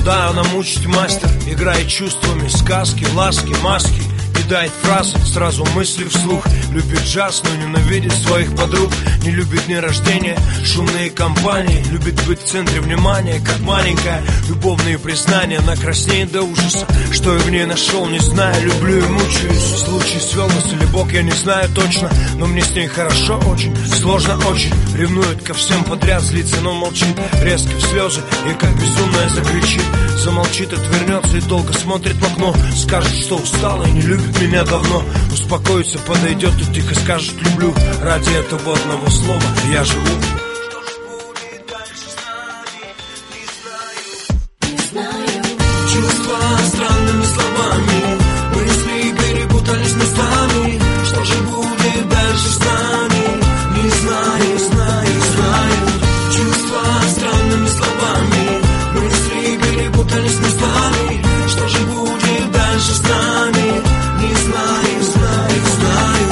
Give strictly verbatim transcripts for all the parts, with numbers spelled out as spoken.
Да, она мучить мастер, играет чувствами, сказки, ласки, маски. Кидает фразы, сразу мысли вслух. Любит джаз, но ненавидит своих подруг. Не любит дни рождения, шумные компании. Любит быть в центре внимания, как маленькая. Любовные признания, она краснеет до ужаса. Что я в ней нашел, не знаю, люблю и мучаюсь. Случай свел нас или Бог, я не знаю точно. Но мне с ней хорошо очень, сложно очень. Ревнует ко всем подряд, злится, но молчит. Резко в слезы и как безумная закричит. Замолчит, отвернется и долго смотрит в окно. Скажет, что устала и не любит меня давно. Успокоится, подойдет и тихо скажет люблю. Ради этого одного слова я живу. Чувства странными словами, мысли перепутались местами. Что же будет дальше с нами? Не знаю, знаю, знаю. Чувства странными словами, мысли перепутались местами. Что же будет дальше с нами? Не знаю, знаю, знаю.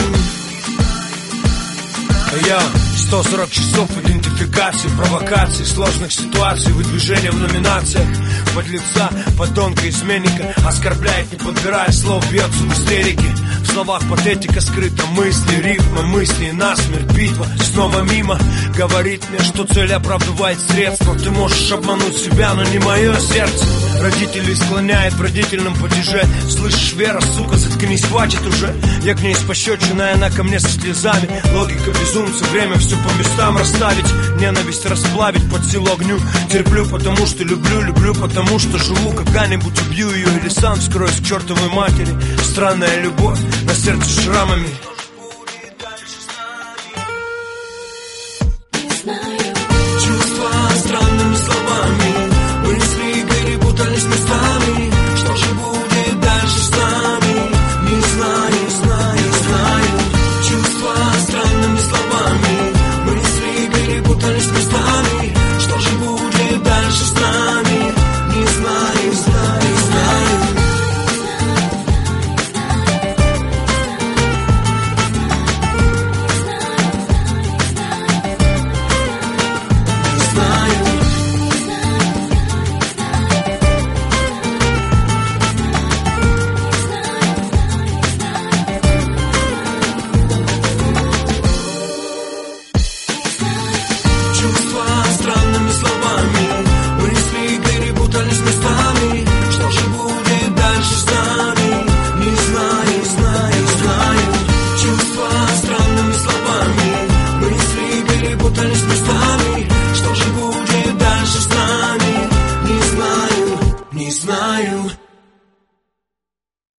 Я сто сорок часов идентификации, провокаций, сложных ситуаций, выдвижения в номинациях. Подлеца, подонка, изменника, оскорбляет, не подбирая слов, бьется в истерике. В словах патетика скрыта, мысли, рифма, мысли, насмерть, битва. Снова мимо, говорит мне, что цель оправдывает средства. Ты можешь обмануть себя, но не мое сердце. Родителей склоняет в родительном падеже. Слышишь, Вера, сука, заткнись, хватит уже. Я к ней с пощечиной, она ко мне со слезами. Логика безумца, время все по местам расставить. Ненависть расплавить, под силу огню. Терплю, потому что люблю, люблю, потому что живу. Когда-нибудь убью ее или сам скроюсь к чертовой матери. Странная любовь, на сердце шрамами.